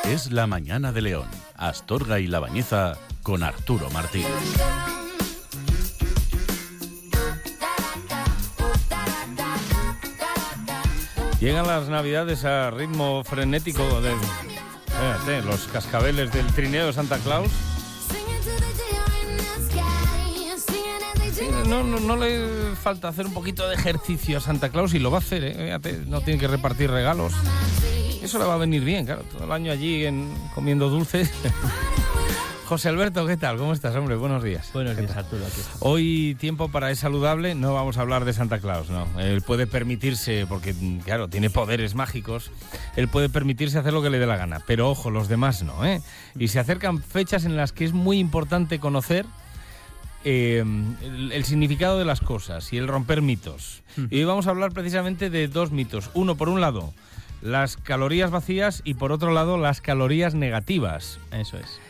Es la mañana de León. Astorga y La Bañeza con Arturo Martín. Llegan las Navidades a ritmo frenético de los cascabeles del trineo de Santa Claus. No le falta hacer un poquito de ejercicio a Santa Claus y lo va a hacer, Fíjate, no tiene que repartir regalos. Eso le va a venir bien, claro, todo el año allí comiendo dulces. José Alberto, ¿qué tal? ¿Cómo estás, hombre? Buenos días. Buenos días, Arturo. Aquí. Hoy Tiempo para Es Saludable, no vamos a hablar de Santa Claus, no. Él puede permitirse, porque claro, tiene poderes mágicos, él puede permitirse hacer lo que le dé la gana, pero ojo, los demás no, Y se acercan fechas en las que es muy importante conocer el significado de las cosas y el romper mitos. Y hoy vamos a hablar precisamente de dos mitos. Uno, por un lado, las calorías vacías y por otro lado, las calorías negativas. Eso es.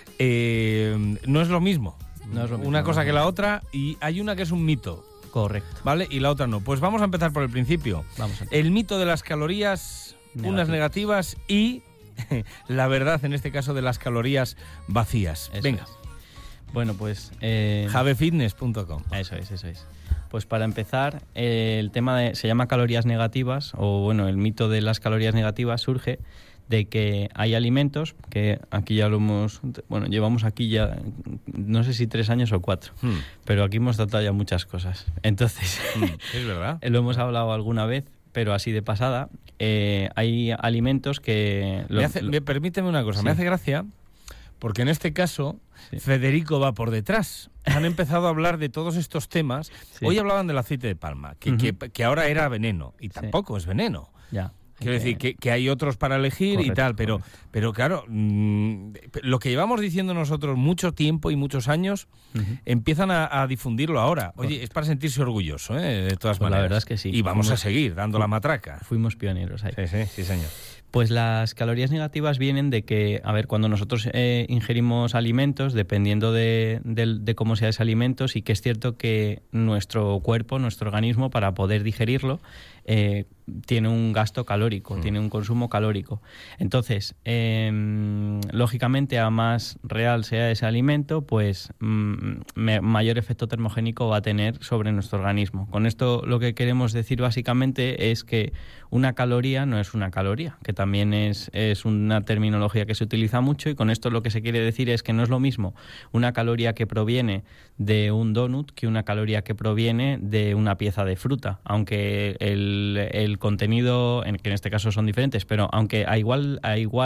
No es lo mismo. No es lo mismo, una cosa que la otra, y hay una que es un mito. Correcto. ¿Vale? Y la otra no. Pues vamos a empezar por el principio. El mito de las calorías, unas negativas y la verdad, en este caso, de las calorías vacías. Eso Venga. Es. Bueno, pues... javefitness.com. Eso es. Pues para empezar, el tema se llama calorías negativas, o bueno, el mito de las calorías negativas surge de que hay alimentos que aquí ya llevamos aquí ya, no sé si 3 años o 4, pero aquí hemos tratado ya muchas cosas. Entonces, es verdad. Lo hemos hablado alguna vez, pero así de pasada, hay alimentos que... Permíteme una cosa, sí. Me hace gracia, porque en este caso, sí, Federico va por detrás. Han empezado a hablar de todos estos temas. Sí. Hoy hablaban del aceite de palma, que ahora era veneno, y tampoco es veneno. Ya. Quiero decir que hay otros para elegir. Correcto, y tal, pero claro, lo que llevamos diciendo nosotros mucho tiempo y muchos años, empiezan a difundirlo ahora. Oye, es para sentirse orgulloso, de todas maneras. La verdad es que sí. Y vamos a seguir dando la matraca. Fuimos pioneros ahí. Sí, señor. Pues las calorías negativas vienen de que, cuando nosotros ingerimos alimentos, dependiendo de cómo sea ese alimento, sí que es cierto que nuestro cuerpo, nuestro organismo, para poder digerirlo, tiene un gasto calórico, tiene un consumo calórico. Entonces, lógicamente, a más real sea ese alimento, pues mayor efecto termogénico va a tener sobre nuestro organismo. Con esto lo que queremos decir básicamente es que una caloría no es una caloría, que también es una terminología que se utiliza mucho, y con esto lo que se quiere decir es que no es lo mismo una caloría que proviene de un donut que una caloría que proviene de una pieza de fruta, aunque el contenido, que en este caso son diferentes, pero aunque a igual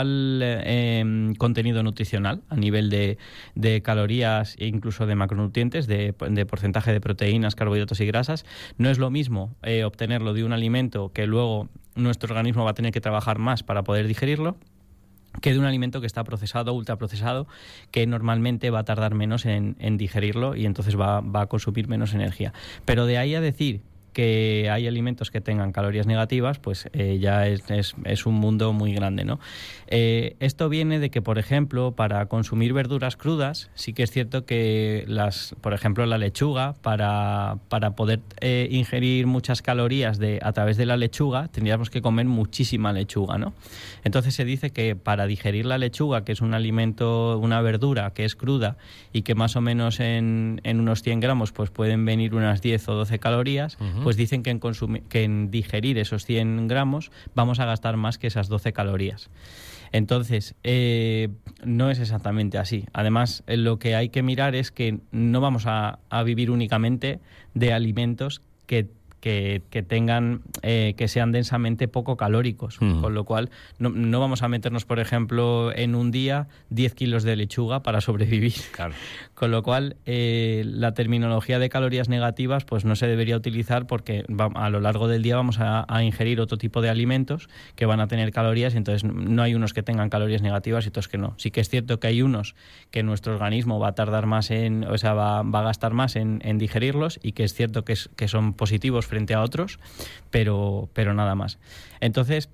contenido nutricional a nivel de calorías e incluso de macronutrientes, de porcentaje de proteínas, carbohidratos y grasas, no es lo mismo obtenerlo de un alimento que luego nuestro organismo va a tener que trabajar más para poder digerirlo, que de un alimento que está procesado, ultraprocesado, que normalmente va a tardar menos en digerirlo y entonces va a consumir menos energía. Pero de ahí a decir que hay alimentos que tengan calorías negativas, pues ya es un mundo muy grande, ¿no? Esto viene de que, por ejemplo, para consumir verduras crudas, sí que es cierto que por ejemplo, la lechuga, para poder ingerir muchas calorías a través de la lechuga, tendríamos que comer muchísima lechuga, ¿no? Entonces se dice que para digerir la lechuga, que es un alimento, una verdura que es cruda y que más o menos en unos 100 gramos pues pueden venir unas 10 o 12 calorías, pues dicen que en digerir esos 100 gramos vamos a gastar más que esas 12 calorías. Entonces, no es exactamente así. Además, lo que hay que mirar es que no vamos a vivir únicamente de alimentos que tengan que sean densamente poco calóricos, con lo cual no vamos a meternos, por ejemplo, en un día 10 kilos de lechuga para sobrevivir. Claro. Con lo cual, la terminología de calorías negativas pues no se debería utilizar, porque a lo largo del día vamos a ingerir otro tipo de alimentos que van a tener calorías, y entonces no hay unos que tengan calorías negativas y otros que no. Sí que es cierto que hay unos que nuestro organismo va a tardar más va a gastar más en digerirlos, y que es cierto que son positivos frente a otros, pero nada más. Entonces,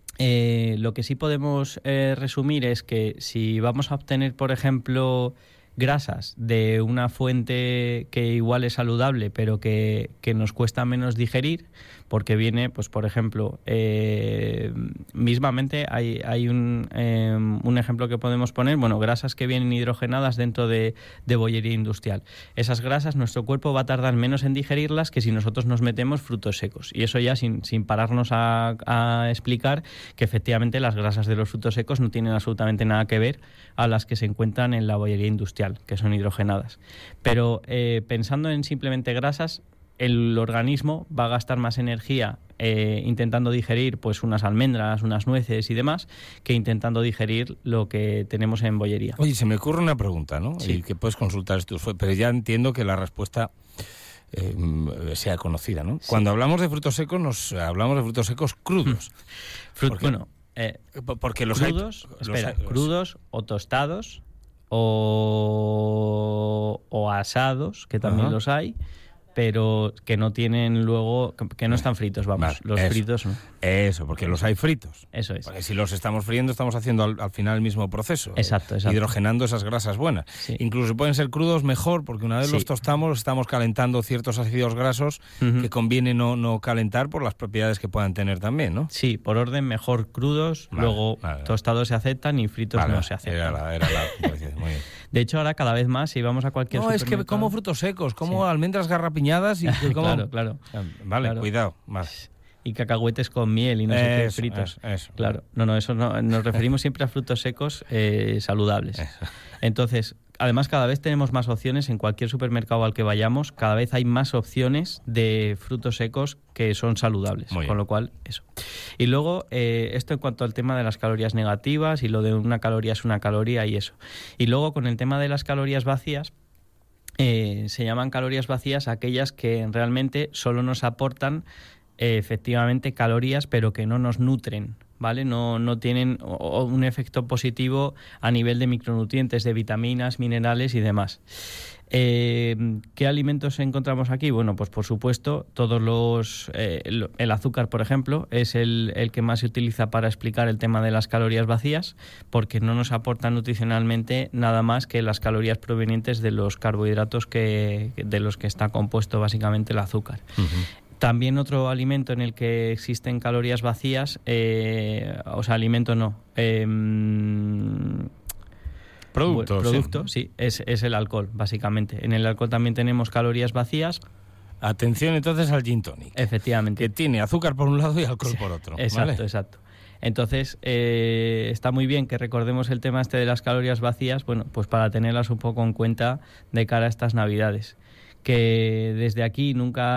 lo que sí podemos resumir es que si vamos a obtener, por ejemplo, grasas de una fuente que igual es saludable, pero que nos cuesta menos digerir, porque viene, pues por ejemplo, mismamente hay un ejemplo que podemos poner, bueno, grasas que vienen hidrogenadas dentro de bollería industrial. Esas grasas nuestro cuerpo va a tardar menos en digerirlas que si nosotros nos metemos frutos secos. Y eso ya sin pararnos a explicar que efectivamente las grasas de los frutos secos no tienen absolutamente nada que ver a las que se encuentran en la bollería industrial, que son hidrogenadas. Pero pensando en simplemente grasas, el organismo va a gastar más energía intentando digerir pues unas almendras, unas nueces y demás, que intentando digerir lo que tenemos en bollería. Oye, se me ocurre una pregunta, ¿no? Sí. Y que puedes consultar tú, pero ya entiendo que la respuesta sea conocida, ¿no? Sí. Cuando hablamos de frutos secos, hablamos de frutos secos crudos. Porque los crudos, crudos o tostados o asados, que también los hay, pero que no tienen luego, que no están fritos, vamos, vale, los fritos no. Eso, porque los hay fritos. Eso es. Porque si los estamos friendo estamos haciendo al final el mismo proceso. Exacto. Hidrogenando esas grasas buenas. Sí. Incluso pueden ser crudos mejor, porque una vez los tostamos, los estamos calentando ciertos ácidos grasos que conviene no calentar por las propiedades que puedan tener también, ¿no? Sí, por orden mejor crudos, luego tostados se aceptan y fritos no se aceptan. Era la muy bien. De hecho, ahora cada vez más, si vamos a cualquier supermercado... es que como frutos secos, como almendras garrapiñadas y como... Claro. Vale, claro. Cuidado, más. Y cacahuetes con miel y no sé qué fritos. Eso. Claro, eso no. Nos referimos siempre a frutos secos saludables. Eso. Entonces, además cada vez tenemos más opciones en cualquier supermercado al que vayamos, cada vez hay más opciones de frutos secos que son saludables, con lo cual eso. Y luego, esto en cuanto al tema de las calorías negativas y lo de una caloría es una caloría y eso. Y luego con el tema de las calorías vacías, se llaman calorías vacías aquellas que realmente solo nos aportan efectivamente calorías, pero que no nos nutren, ¿vale? No tienen un efecto positivo a nivel de micronutrientes, de vitaminas, minerales y demás. ¿Qué alimentos encontramos aquí? Bueno, pues por supuesto, el azúcar, por ejemplo, es el que más se utiliza para explicar el tema de las calorías vacías, porque no nos aporta nutricionalmente nada más que las calorías provenientes de los carbohidratos de los que está compuesto básicamente el azúcar. Uh-huh. También otro alimento en el que existen calorías vacías, alimento no, producto, sí, es el alcohol, básicamente. En el alcohol también tenemos calorías vacías. Atención entonces al gin tonic. Efectivamente. Que tiene azúcar por un lado y alcohol por otro. Exacto. Entonces, está muy bien que recordemos el tema de las calorías vacías, bueno, pues para tenerlas un poco en cuenta de cara a estas Navidades. Que desde aquí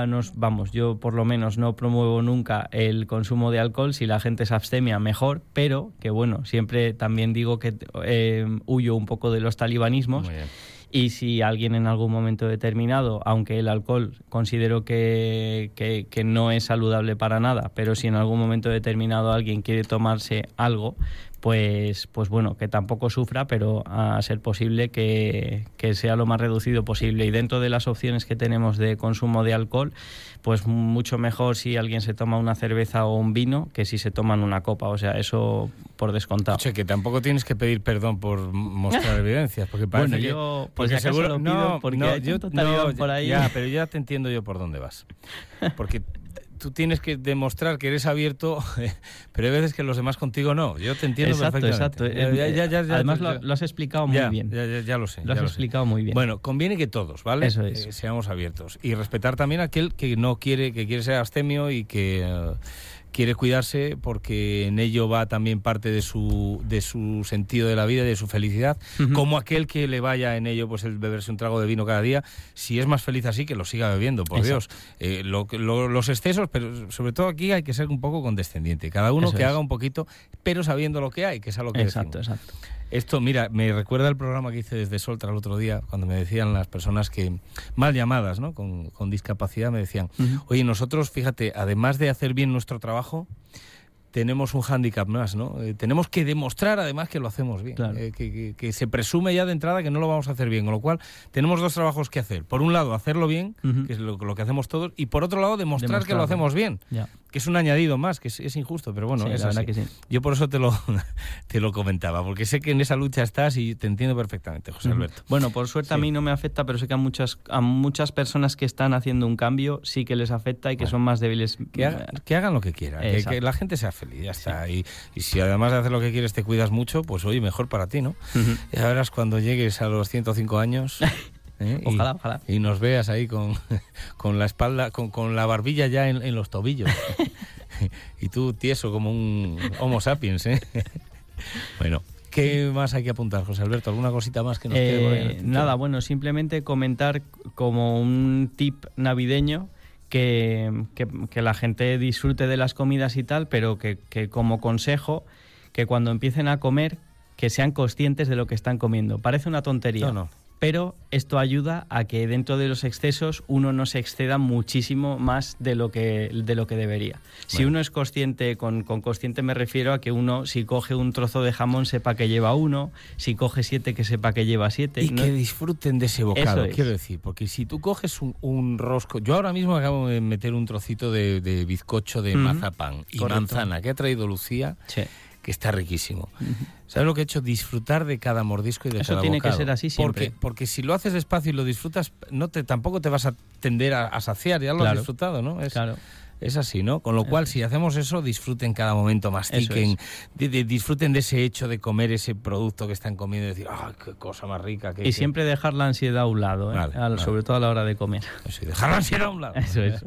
yo por lo menos no promuevo nunca el consumo de alcohol. Si la gente se abstemia, mejor, pero que bueno, siempre también digo que huyo un poco de los talibanismos. Y si alguien en algún momento determinado, aunque el alcohol considero que no es saludable para nada, pero si en algún momento determinado alguien quiere tomarse algo, pues bueno, que tampoco sufra, pero a ser posible que sea lo más reducido posible. Y dentro de las opciones que tenemos de consumo de alcohol, pues mucho mejor si alguien se toma una cerveza o un vino que si se toman una copa. O sea, eso por descontado. O sea, que tampoco tienes que pedir perdón por mostrar evidencias, porque parece yo porque seguro lo pido porque hay tanto talibán por ahí. Ya, pero ya te entiendo yo por dónde vas. Porque tú tienes que demostrar que eres abierto, pero hay veces que los demás contigo no. Yo te entiendo perfectamente. Exacto. Además lo has explicado muy bien. Ya lo sé. Lo has explicado muy bien. Bueno, conviene que todos, ¿vale? Eso es. Seamos abiertos. Y respetar también a aquel que no quiere, que quiere ser abstemio y que quiere cuidarse, porque en ello va también parte de su sentido de la vida y de su felicidad, como aquel que le vaya en ello pues el beberse un trago de vino cada día. Si es más feliz así, que lo siga bebiendo, por Dios. Los excesos, pero sobre todo aquí hay que ser un poco condescendiente. Cada uno que haga un poquito, pero sabiendo lo que hay, que es a lo que decimos. Exacto. Esto, mira, me recuerda el programa que hice desde Soltra el otro día, cuando me decían las personas que, mal llamadas, ¿no?, con discapacidad, me decían, oye, nosotros, fíjate, además de hacer bien nuestro trabajo, tenemos un hándicap más, ¿no? Tenemos que demostrar además que lo hacemos bien, claro. Que se presume ya de entrada que no lo vamos a hacer bien, con lo cual tenemos dos trabajos que hacer. Por un lado, hacerlo bien, que es lo que hacemos todos, y por otro lado, demostrar que lo hacemos bien. Ya. que es un añadido más, que es injusto, pero bueno, Sí, es la verdad así. que sí. Yo por eso te lo comentaba, porque sé que en esa lucha estás y te entiendo perfectamente, José Alberto. Bueno, por suerte a mí no me afecta, pero sé que a muchas personas que están haciendo un cambio sí que les afecta y que son más débiles. Que hagan lo que quieran, que la gente sea feliz, ya está. Y si además de hacer lo que quieres te cuidas mucho, pues oye, mejor para ti, ¿no? Ya verás cuando llegues a los 105 años... Ojalá. Y nos veas ahí con la espalda, con la barbilla ya en los tobillos. Y tú tieso como un Homo sapiens, ¿eh? Bueno, ¿qué más hay que apuntar, José Alberto? ¿Alguna cosita más que nos quede por ahí? Nada, bueno, simplemente comentar como un tip navideño que la gente disfrute de las comidas y tal, pero que como consejo, que cuando empiecen a comer, que sean conscientes de lo que están comiendo. Parece una tontería. No. Pero esto ayuda a que dentro de los excesos uno no se exceda muchísimo más de lo que debería. Si uno es consciente, con consciente me refiero a que uno, si coge un trozo de jamón, sepa que lleva 1, si coge 7, que sepa que lleva 7. Y que disfruten de ese bocado, Eso es. quiero decir, porque si tú coges un rosco... Yo ahora mismo acabo de meter un trocito de bizcocho de mazapán y manzana que ha traído Lucía, que está riquísimo. ¿Sabes lo que he hecho? Disfrutar de cada mordisco y de cada bocado. Eso tiene que ser así siempre. Porque si lo haces despacio y lo disfrutas, tampoco te vas a tender a saciar, ya lo has disfrutado, ¿no? Es así, ¿no? Con lo cual, si hacemos eso, disfruten cada momento, mastiquen, disfruten de ese hecho de comer ese producto que están comiendo y decir, ¡ah, qué cosa más rica! Y siempre dejar la ansiedad a un lado, sobre todo a la hora de comer. Eso, dejar la ansiedad a un lado. Eso es.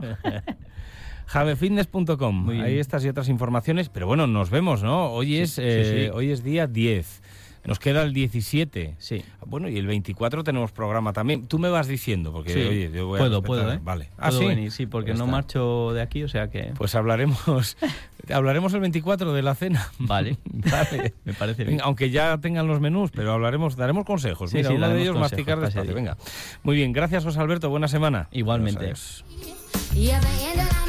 javefitness.com, ahí estas y otras informaciones, pero bueno, nos vemos, ¿no? Hoy es día 10, nos queda el 17. Sí. Bueno, y el 24 tenemos programa también. Tú me vas diciendo, porque oye, yo voy a puedo, ¿eh? Vale. ¿Puedo venir? Sí, porque no marcho de aquí, o sea que... Pues hablaremos el 24 de la cena. Vale. Me parece bien. Aunque ya tengan los menús, pero daremos consejos. Mira, uno de ellos masticar despacio. Venga. Muy bien, gracias José Alberto, buena semana. Igualmente. Adiós.